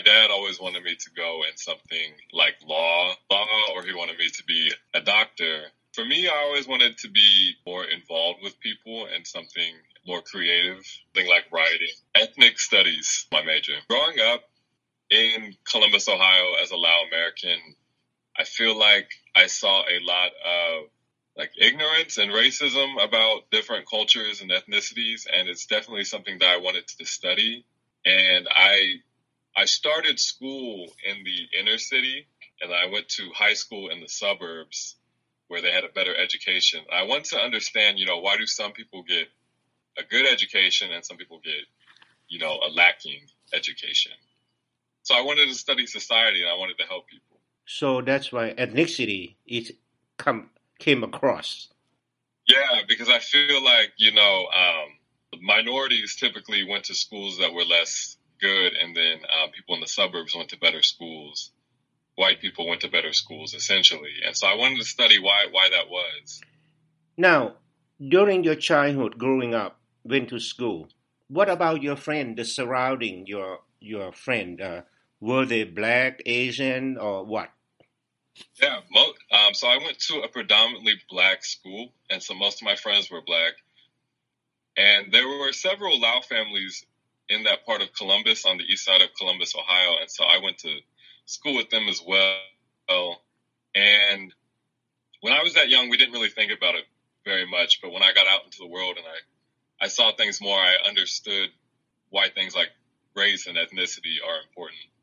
dad always wanted me to go in something like law, or he wanted me to be a doctor. For me, I always wanted to be more involved with people and something more creative, something like writing. Ethnic studies, my major. Growing up in Columbus, Ohio, as a Lao American, I feel like I saw a lot of like ignorance and racism about different cultures and ethnicities, and it's definitely something that I wanted to study. And I started school in the inner city, and I went to high school in the suburbs where they had a better education. I want to understand, why do some people get a good education and some people get, a lacking education. So I wanted to study society and I wanted to help people. So that's why ethnicity is came across. Yeah, because I feel like, minorities typically went to schools that were less good, and then people in the suburbs went to better schools. White people went to better schools, essentially. And so I wanted to study why that was. Now, during your childhood, growing up, went to school. What about your friend, the surrounding your friend? Were they black, Asian, or what? Yeah, so I went to a predominantly black school, and so most of my friends were black. And there were several Lao families in that part of Columbus, on the east side of Columbus, Ohio. And so I went to school with them as well. And when I was that young, we didn't really think about it very much. But when I got out into the world and I saw things more, I understood why things like race and ethnicity are important.